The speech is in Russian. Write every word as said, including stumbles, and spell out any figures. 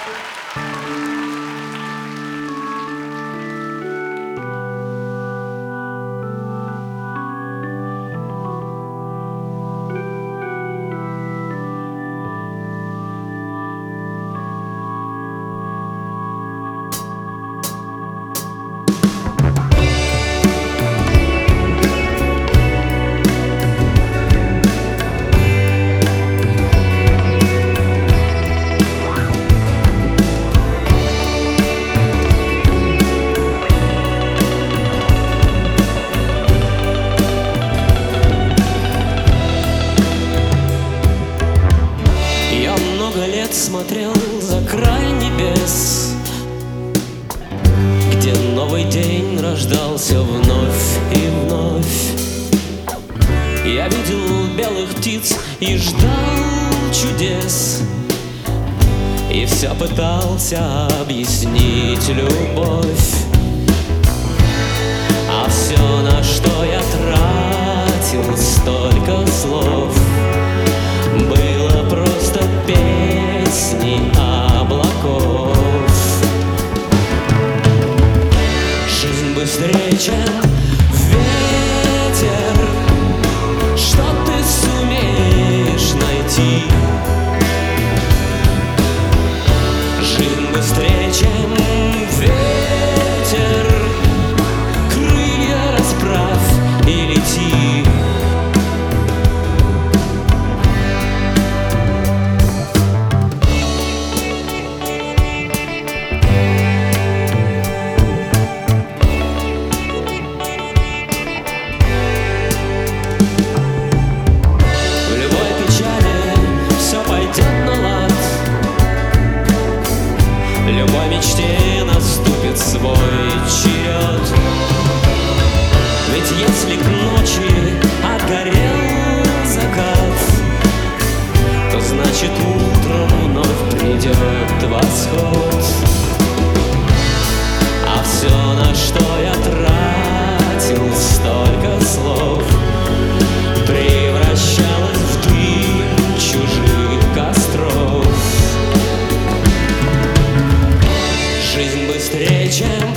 Смотрел за край небес, где новый день рождался вновь и вновь. Я видел белых птиц и ждал чудес, и все пытался объяснить любовь. А все, на что я тратил столько слов, было просто песни облаков. Жизнь быстрее, чем ветер, что ты сумеешь найти? Жизнь быстрее, чем ветер, крылья расправь и лети. Любой мечте наступит свой черед. Ведь если к ночи отгорел закат, то значит утром вновь придет восход. А все, на что я тратил столько слов, превращалось в дым чужих костров. Жизнь быстрее, чем